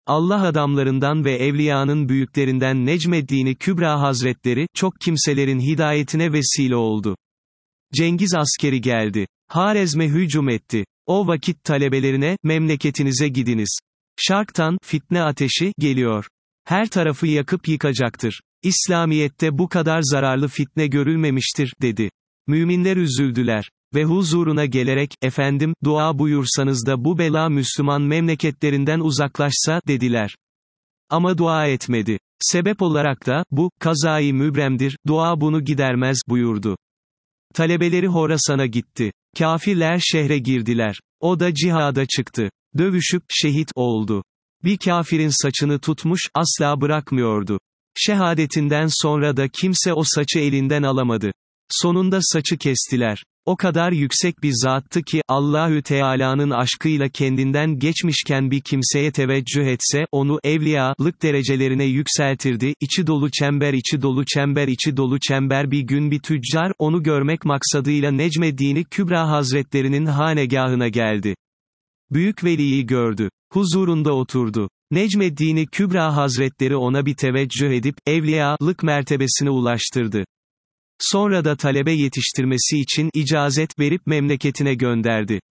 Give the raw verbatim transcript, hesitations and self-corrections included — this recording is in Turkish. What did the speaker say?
Allah adamlarından ve evliyanın büyüklerinden Necmeddin Kübra Hazretleri, çok kimselerin hidayetine vesile oldu. Cengiz askeri geldi. Harezm'e hücum etti. O vakit talebelerine, memleketinize gidiniz. Şarktan, fitne ateşi, geliyor. Her tarafı yakıp yıkacaktır. İslamiyet'te bu kadar zararlı fitne görülmemiştir, dedi. Müminler üzüldüler. Ve huzuruna gelerek, efendim, dua buyursanız da bu bela Müslüman memleketlerinden uzaklaşsa, dediler. Ama dua etmedi. Sebep olarak da, bu, kazayı mübremdir, dua bunu gidermez, buyurdu. Talebeleri Horasan'a gitti. Kafirler şehre girdiler. O da cihada çıktı. Dövüşüp, şehit oldu. Bir kafirin saçını tutmuş, asla bırakmıyordu. Şehadetinden sonra da kimse o saçı elinden alamadı. Sonunda saçı kestiler. O kadar yüksek bir zattı ki, Allahü Teala'nın aşkıyla kendinden geçmişken bir kimseye teveccüh etse, onu, evliyalık derecelerine yükseltirdi, içi dolu çember içi dolu çember içi dolu çember. Bir gün bir tüccar, onu görmek maksadıyla Necmeddin Kübra Hazretlerinin hanegahına geldi. Büyük veliyi gördü. Huzurunda oturdu. Necmeddin Kübra Hazretleri ona bir teveccüh edip, evliyalık mertebesine ulaştırdı. Sonra da talebe yetiştirmesi için icazet verip memleketine gönderdi.